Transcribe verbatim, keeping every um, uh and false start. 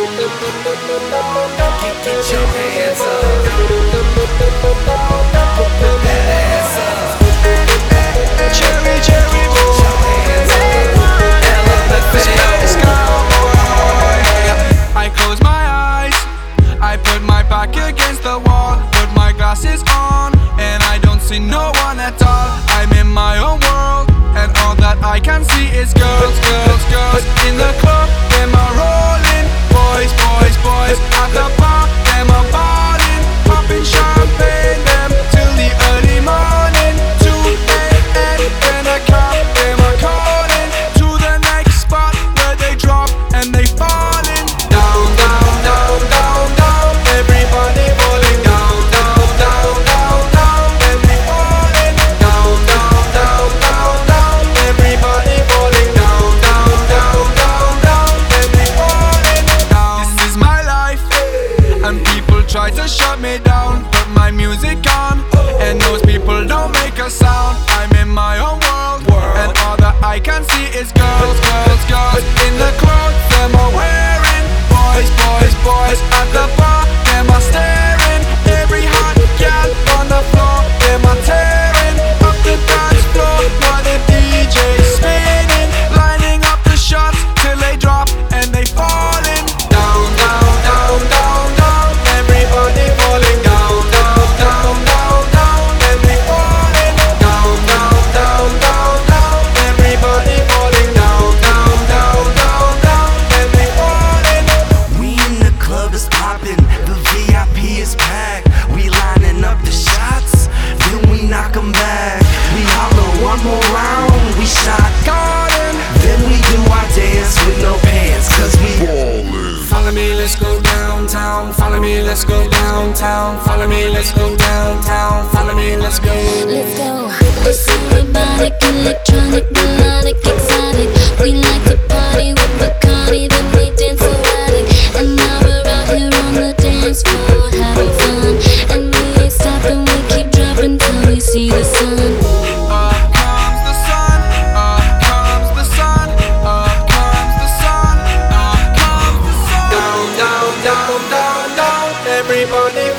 Get, get your hands up. Put that ass up. Cherry, cherry, Get your hands up. let's L M F A O. go. I close my eyes, I put my back against the wall, put my glasses on, and I don't see no one at all. I'm in my own world, and all that I can see is girls, girls, girls in the club, them are rolling. Boys, boys, boys at the bar, them are balling, popping champagne, them till the early morning. two A M when I cop, them are calling to the next spot where they drop and they falling. Down, down, down, down, down, everybody falling down, down, down, down, down, and we falling down, down, down, down, down, everybody falling down, down, down, down, down, and we falling down. This is my life, and people try to shut me down, put my music on, and those people don't make a sound. I'm in my own world, and all that I can see is girls, girls, girls in the clothes them are wearing. Boys, boys, boys at the bar, them are staring. Every hot gal on the floor, them are tearing up the dance floor while the D J's spinning, lining up the shots till they drop and they falling down, down, down, down, down. Everybody falling down, down, down, down, down, and we falling down, down, down, down, down. Everybody falling down, down, down, down, down, and we falling. We in the club is poppin', the V I P is packed. We lining up the shots, then we knock 'em back. We holler one more round, we shot garden. Then we do our dance with no pants, cause we ballin'. Follow me, let's go downtown. Follow me, let's go downtown. Follow me, let's go downtown. Follow me, let's go. Let's go. It's robotic, electronic, melodic, exotic. We like to party with Bacardi, then we dance erratic. And now we're out here on the dance floor having fun. And we ain't stopping, we keep dropping till we see the sun. Up comes the sun, up comes the sun, up comes the sun, up comes the sun. Down, down, down, down, down. Everybody